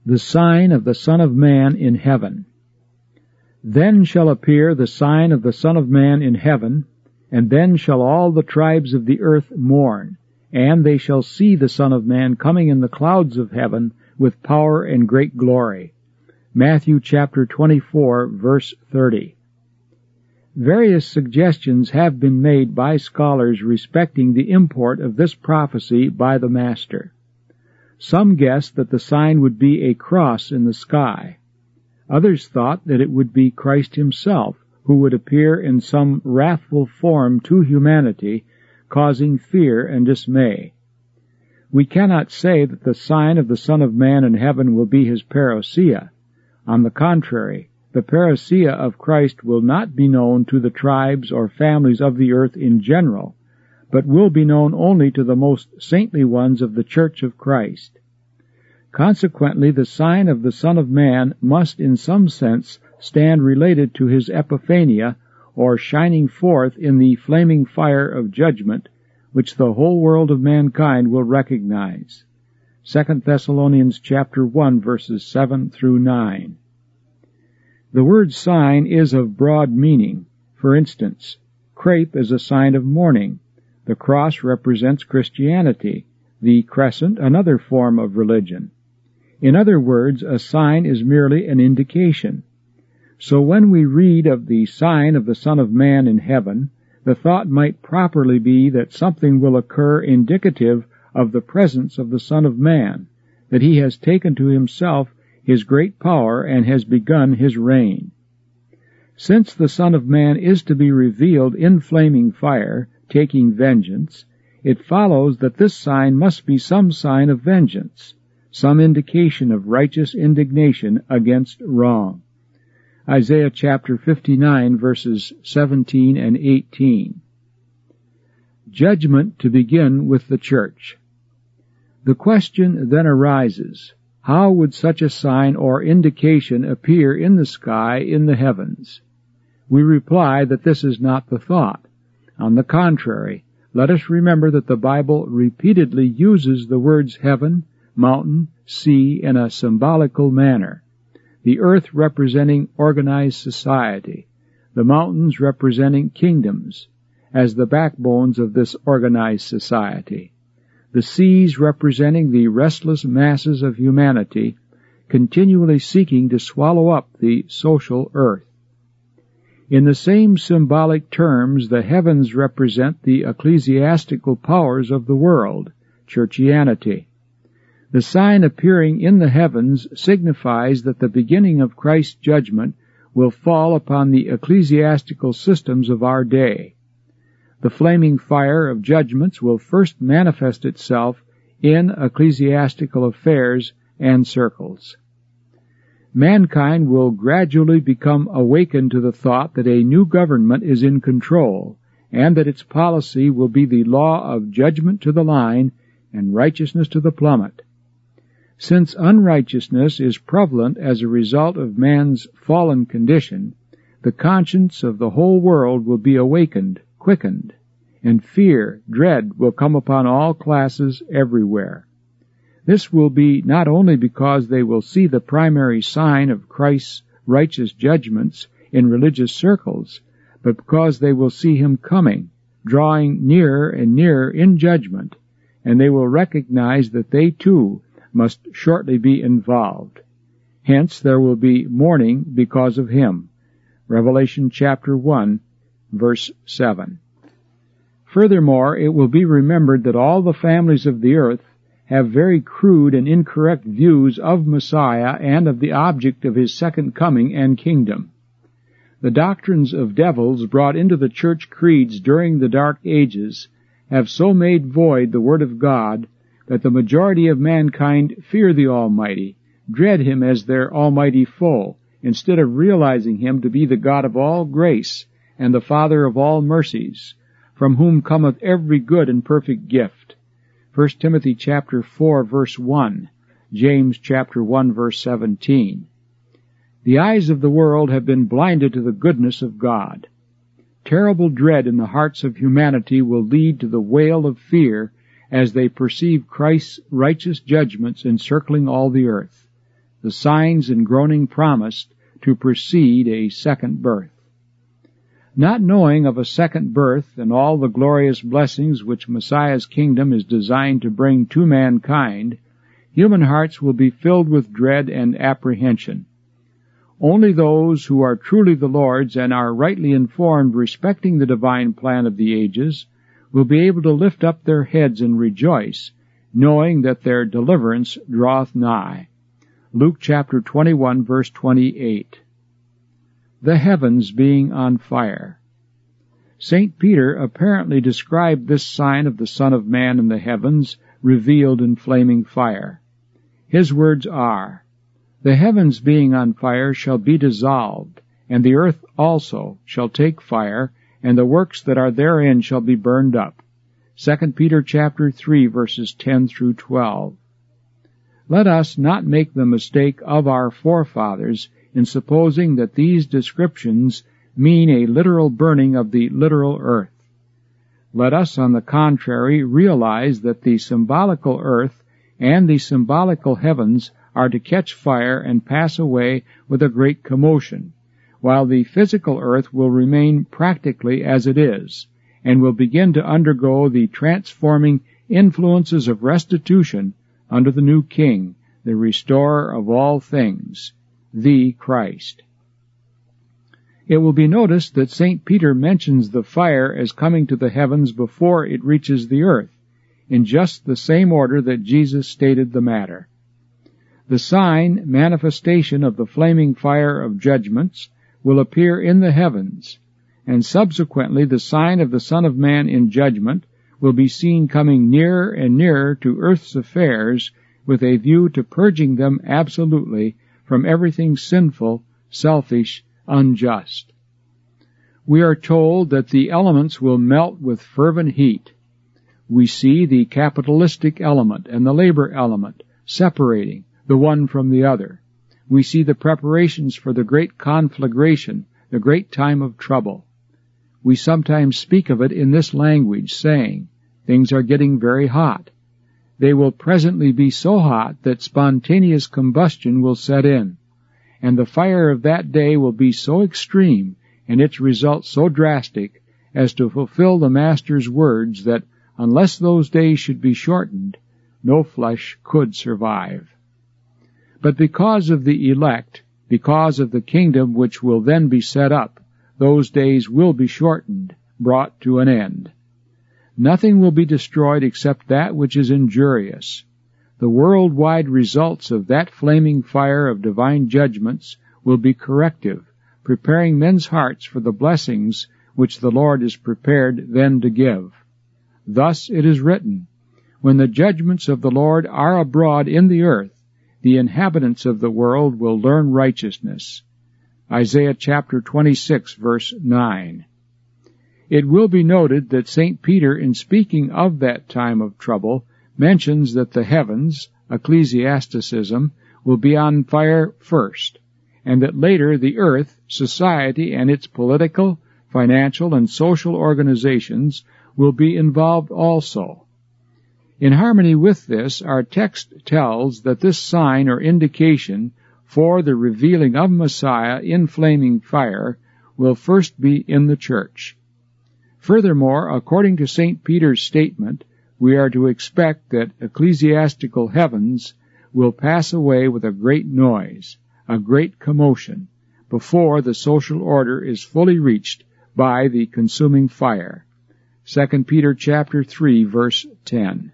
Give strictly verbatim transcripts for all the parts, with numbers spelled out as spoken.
The sign of the Son of Man in heaven. Then shall appear the sign of the Son of Man in heaven, and then shall all the tribes of the earth mourn, and they shall see the Son of Man coming in the clouds of heaven with power and great glory. Matthew chapter twenty-four, verse thirty. Various suggestions have been made by scholars respecting the import of this prophecy by the Master. Some guessed that the sign would be a cross in the sky. Others thought that it would be Christ himself, who would appear in some wrathful form to humanity, causing fear and dismay. We cannot say that the sign of the Son of Man in heaven will be his parousia. On the contrary, the parousia of Christ will not be known to the tribes or families of the earth in general, but will be known only to the most saintly ones of the Church of Christ. Consequently, the sign of the Son of Man must in some sense stand related to his epiphania, or shining forth in the flaming fire of judgment, which the whole world of mankind will recognize. Second Thessalonians chapter one, verses seven through nine. The word sign is of broad meaning. For instance, crape is a sign of mourning. The cross represents Christianity, the crescent another form of religion. In other words, a sign is merely an indication. So when we read of the sign of the Son of Man in heaven, the thought might properly be that something will occur indicative of the presence of the Son of Man, that he has taken to himself his great power and has begun his reign. Since the Son of Man is to be revealed in flaming fire, taking vengeance, it follows that this sign must be some sign of vengeance, some indication of righteous indignation against wrong. Isaiah chapter fifty-nine, verses seventeen and eighteen. Judgment to begin with the church. The question then arises, how would such a sign or indication appear in the sky in the heavens? We reply that this is not the thought. On the contrary, let us remember that the Bible repeatedly uses the words heaven, mountain, sea in a symbolical manner, the earth representing organized society, the mountains representing kingdoms, as the backbones of this organized society, the seas representing the restless masses of humanity, continually seeking to swallow up the social earth. In the same symbolic terms, the heavens represent the ecclesiastical powers of the world, churchianity. The sign appearing in the heavens signifies that the beginning of Christ's judgment will fall upon the ecclesiastical systems of our day. The flaming fire of judgments will first manifest itself in ecclesiastical affairs and circles. Mankind will gradually become awakened to the thought that a new government is in control, and that its policy will be the law of judgment to the line and righteousness to the plummet. Since unrighteousness is prevalent as a result of man's fallen condition, the conscience of the whole world will be awakened, quickened, and fear, dread will come upon all classes everywhere. This will be not only because they will see the primary sign of Christ's righteous judgments in religious circles, but because they will see him coming, drawing nearer and nearer in judgment, and they will recognize that they too must shortly be involved. Hence there will be mourning because of him. Revelation chapter one, verse seven. Furthermore, it will be remembered that all the families of the earth have very crude and incorrect views of Messiah and of the object of his second coming and kingdom. The doctrines of devils brought into the church creeds during the Dark Ages have so made void the Word of God that the majority of mankind fear the Almighty, dread him as their almighty foe, instead of realizing him to be the God of all grace and the Father of all mercies, from whom cometh every good and perfect gift. First Timothy chapter four, verse one, James chapter one, verse seventeen. The eyes of the world have been blinded to the goodness of God. Terrible dread in the hearts of humanity will lead to the wail of fear as they perceive Christ's righteous judgments encircling all the earth. the signs and groaning promised to precede a second birth. Not knowing of a second birth and all the glorious blessings which Messiah's kingdom is designed to bring to mankind, human hearts will be filled with dread and apprehension. Only those who are truly the Lord's and are rightly informed respecting the divine plan of the ages will be able to lift up their heads and rejoice, knowing that their deliverance draweth nigh. Luke chapter twenty-one, verse twenty-eight. The heavens being on fire. Saint Peter apparently described this sign of the Son of Man in the heavens, revealed in flaming fire. His words are, "The heavens being on fire shall be dissolved, and the earth also shall take fire, and the works that are therein shall be burned up." Second Peter chapter three, verses ten through twelve. Let us not make the mistake of our forefathers in supposing that these descriptions mean a literal burning of the literal earth. Let us, on the contrary, realize that the symbolical earth and the symbolical heavens are to catch fire and pass away with a great commotion, while the physical earth will remain practically as it is, and will begin to undergo the transforming influences of restitution under the new King, the restorer of all things, the Christ. It will be noticed that Saint Peter mentions the fire as coming to the heavens before it reaches the earth, in just the same order that Jesus stated the matter. The sign, manifestation of the flaming fire of judgments, will appear in the heavens, and subsequently the sign of the Son of Man in judgment will be seen coming nearer and nearer to earth's affairs with a view to purging them absolutely from everything sinful, selfish, unjust. We are told that the elements will melt with fervent heat. We see the capitalistic element and the labor element separating the one from the other. We see the preparations for the great conflagration, the great time of trouble. We sometimes speak of it in this language, saying, "Things are getting very hot." They will presently be so hot that spontaneous combustion will set in, and the fire of that day will be so extreme and its results so drastic as to fulfill the Master's words that unless those days should be shortened, no flesh could survive. But because of the elect, because of the kingdom which will then be set up, those days will be shortened, brought to an end. Nothing will be destroyed except that which is injurious. The worldwide results of that flaming fire of divine judgments will be corrective, preparing men's hearts for the blessings which the Lord is prepared then to give. Thus it is written, "When the judgments of the Lord are abroad in the earth, the inhabitants of the world will learn righteousness." Isaiah chapter twenty-six, verse nine. It will be noted that Saint Peter, in speaking of that time of trouble, mentions that the heavens, ecclesiasticism, will be on fire first, and that later the earth, society, and its political, financial, and social organizations will be involved also. In harmony with this, our text tells that this sign or indication for the revealing of Messiah in flaming fire will first be in the church. Furthermore, according to Saint Peter's statement, we are to expect that ecclesiastical heavens will pass away with a great noise, a great commotion, before the social order is fully reached by the consuming fire. Second Peter chapter three, verse ten.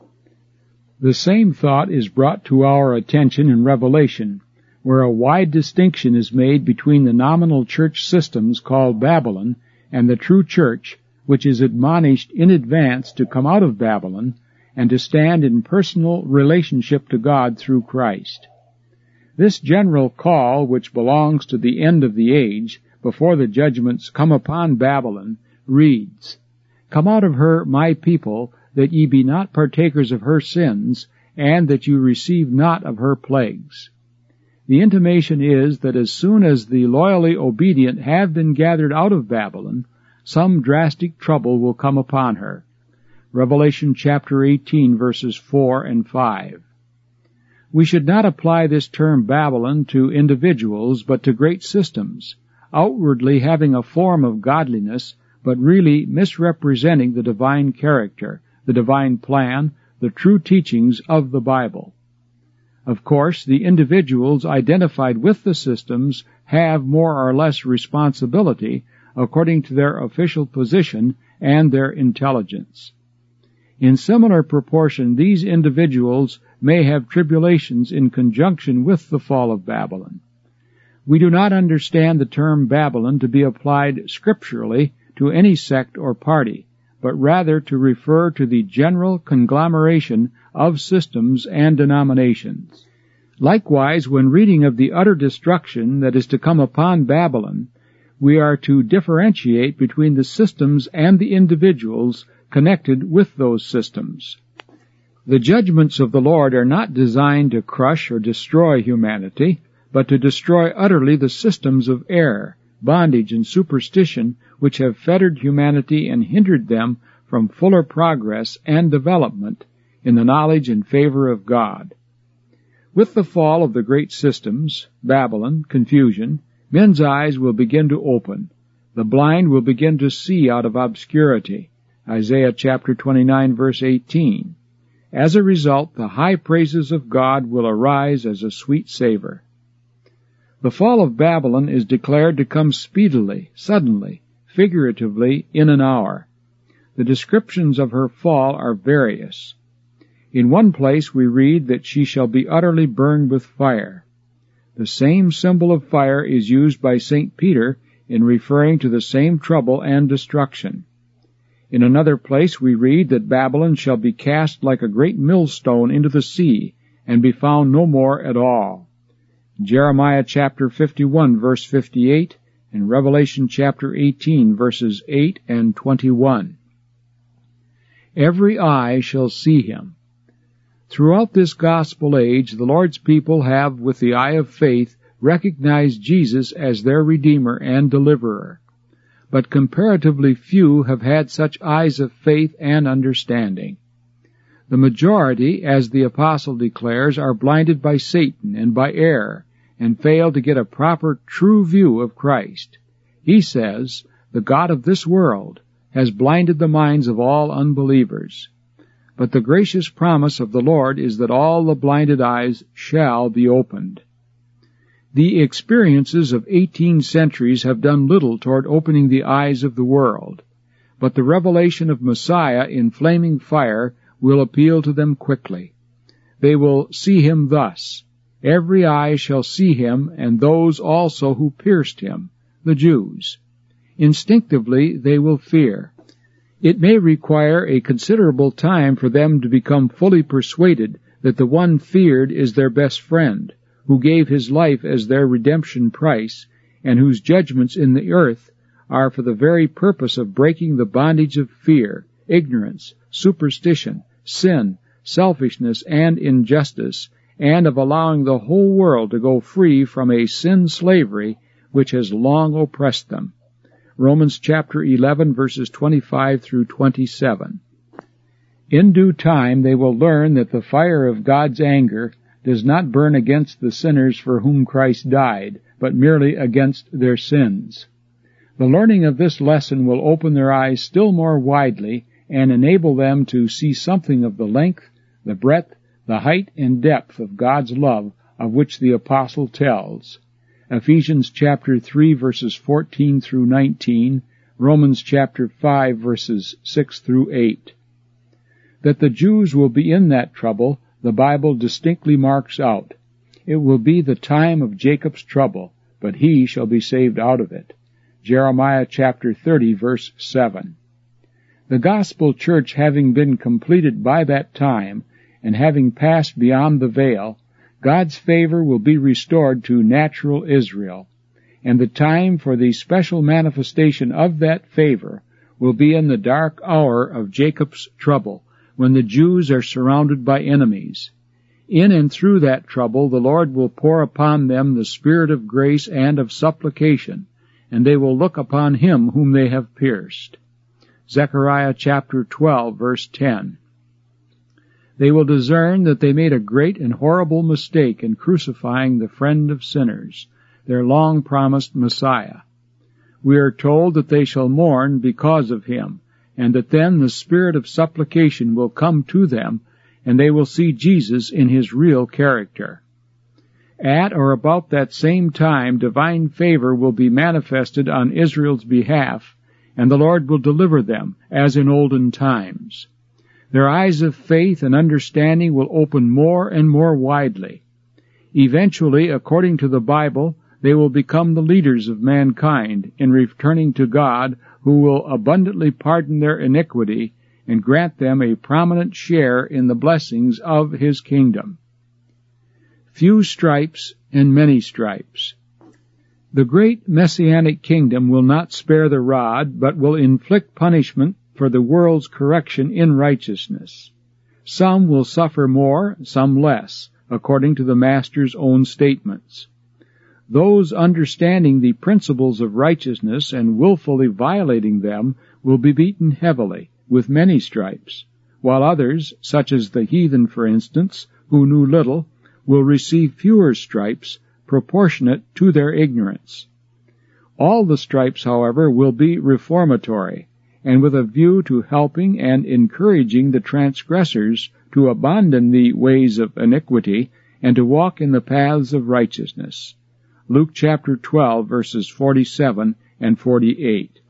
The same thought is brought to our attention in Revelation, where a wide distinction is made between the nominal church systems called Babylon and the true church, which is admonished in advance to come out of Babylon and to stand in personal relationship to God through Christ. This general call, which belongs to the end of the age, before the judgments come upon Babylon, reads, "Come out of her, my people, that ye be not partakers of her sins, and that you receive not of her plagues." The intimation is that as soon as the loyally obedient have been gathered out of Babylon, some drastic trouble will come upon her. Revelation chapter eighteen, verses four and five. We should not apply this term Babylon to individuals, but to great systems, outwardly having a form of godliness, but really misrepresenting the divine character, the divine plan, the true teachings of the Bible. Of course, the individuals identified with the systems have more or less responsibility according to their official position and their intelligence. In similar proportion, these individuals may have tribulations in conjunction with the fall of Babylon. We do not understand the term Babylon to be applied scripturally to any sect or party, but rather to refer to the general conglomeration of systems and denominations. Likewise, when reading of the utter destruction that is to come upon Babylon, we are to differentiate between the systems and the individuals connected with those systems. The judgments of the Lord are not designed to crush or destroy humanity, but to destroy utterly the systems of error, bondage, and superstition which have fettered humanity and hindered them from fuller progress and development in the knowledge and favor of God. With the fall of the great systems, Babylon, confusion, men's eyes will begin to open. The blind will begin to see out of obscurity. Isaiah chapter twenty-nine, verse eighteen. As a result, the high praises of God will arise as a sweet savor. The fall of Babylon is declared to come speedily, suddenly, figuratively, in an hour. The descriptions of her fall are various. In one place we read that she shall be utterly burned with fire. The same symbol of fire is used by Saint Peter in referring to the same trouble and destruction. In another place we read that Babylon shall be cast like a great millstone into the sea, and be found no more at all. Jeremiah chapter fifty-one, verse fifty-eight, and Revelation chapter eighteen, verses eight and twenty-one. Every eye shall see him. Throughout this gospel age, the Lord's people have, with the eye of faith, recognized Jesus as their Redeemer and Deliverer. But comparatively few have had such eyes of faith and understanding. The majority, as the apostle declares, are blinded by Satan and by error, and fail to get a proper, true view of Christ. He says, "The God of this world has blinded the minds of all unbelievers." But the gracious promise of the Lord is that all the blinded eyes shall be opened. The experiences of eighteen centuries have done little toward opening the eyes of the world, but the revelation of Messiah in flaming fire will appeal to them quickly. They will see him thus: every eye shall see him, and those also who pierced him, the Jews. Instinctively they will fear. It may require a considerable time for them to become fully persuaded that the one feared is their best friend, who gave his life as their redemption price, and whose judgments in the earth are for the very purpose of breaking the bondage of fear, ignorance, superstition, sin, selfishness, and injustice, and of allowing the whole world to go free from a sin slavery which has long oppressed them. Romans chapter eleven, verses twenty-five through twenty-seven. In due time they will learn that the fire of God's anger does not burn against the sinners for whom Christ died, but merely against their sins. The learning of this lesson will open their eyes still more widely and enable them to see something of the length, the breadth, the height, and depth of God's love of which the apostle tells. Ephesians chapter three, verses fourteen through nineteen, Romans chapter five, verses six through eight. That the Jews will be in that trouble, the Bible distinctly marks out. It will be the time of Jacob's trouble, but he shall be saved out of it. Jeremiah chapter thirty, verse seven. The gospel church having been completed by that time, and having passed beyond the veil, God's favor will be restored to natural Israel, and the time for the special manifestation of that favor will be in the dark hour of Jacob's trouble, when the Jews are surrounded by enemies. In and through that trouble the Lord will pour upon them the spirit of grace and of supplication, and they will look upon him whom they have pierced. Zechariah chapter twelve, verse ten. They will discern that they made a great and horrible mistake in crucifying the friend of sinners, their long-promised Messiah. We are told that they shall mourn because of him, and that then the spirit of supplication will come to them, and they will see Jesus in his real character. At or about that same time, divine favor will be manifested on Israel's behalf, and the Lord will deliver them, as in olden times. Their eyes of faith and understanding will open more and more widely. Eventually, according to the Bible, they will become the leaders of mankind in returning to God, who will abundantly pardon their iniquity and grant them a prominent share in the blessings of his kingdom. Few stripes and many stripes. The great Messianic kingdom will not spare the rod, but will inflict punishment for the world's correction in righteousness. Some will suffer more, some less, according to the Master's own statements. Those understanding the principles of righteousness and willfully violating them will be beaten heavily, with many stripes, while others, such as the heathen, for instance, who knew little, will receive fewer stripes, proportionate to their ignorance. All the stripes, however, will be reformatory, and with a view to helping and encouraging the transgressors to abandon the ways of iniquity and to walk in the paths of righteousness. Luke chapter twelve, verses forty-seven and forty-eight.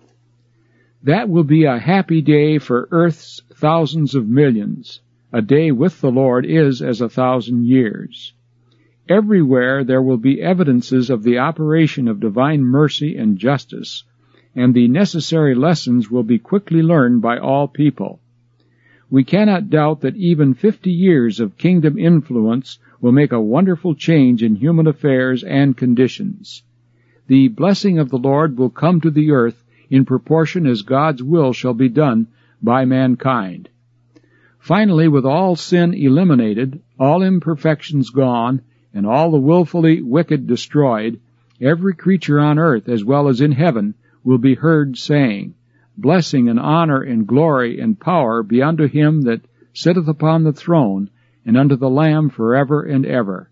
That will be a happy day for earth's thousands of millions. A day with the Lord is as a thousand years. Everywhere there will be evidences of the operation of divine mercy and justice, and the necessary lessons will be quickly learned by all people. We cannot doubt that even fifty years of kingdom influence will make a wonderful change in human affairs and conditions. The blessing of the Lord will come to the earth in proportion as God's will shall be done by mankind. Finally, with all sin eliminated, all imperfections gone, and all the willfully wicked destroyed, every creature on earth as well as in heaven will be heard saying, Blessing and honor and glory and power be unto him that sitteth upon the throne, and unto the Lamb forever and ever.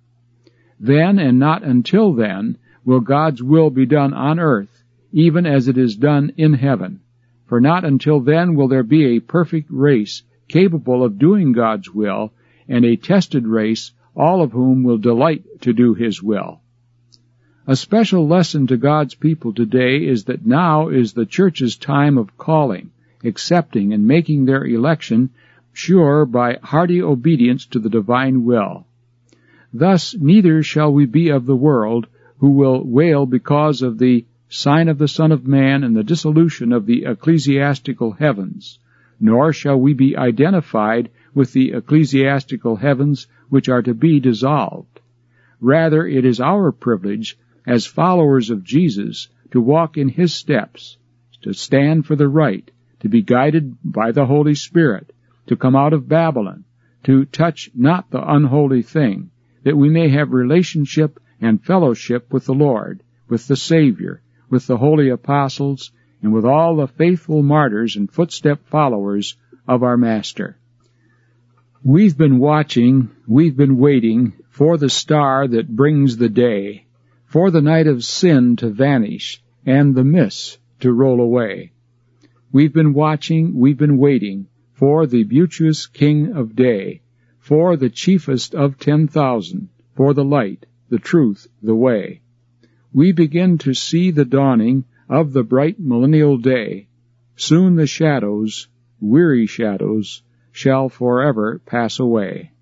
Then, and not until then, will God's will be done on earth, even as it is done in heaven. For not until then will there be a perfect race capable of doing God's will, and a tested race, all of whom will delight to do his will. A special lesson to God's people today is that now is the church's time of calling, accepting, and making their election sure by hearty obedience to the divine will. Thus neither shall we be of the world, who will wail because of the sign of the Son of Man and the dissolution of the ecclesiastical heavens, nor shall we be identified with the ecclesiastical heavens which are to be dissolved. Rather, it is our privilege, as followers of Jesus, to walk in his steps, to stand for the right, to be guided by the Holy Spirit, to come out of Babylon, to touch not the unholy thing, that we may have relationship and fellowship with the Lord, with the Savior, with the holy apostles, and with all the faithful martyrs and footstep followers of our Master. We've been watching, we've been waiting for the star that brings the day, for the night of sin to vanish and the mists to roll away. We've been watching, we've been waiting for the beauteous King of day, for the chiefest of ten thousand, for the light, the truth, the way. We begin to see the dawning of the bright millennial day. Soon the shadows, weary shadows, shall forever pass away.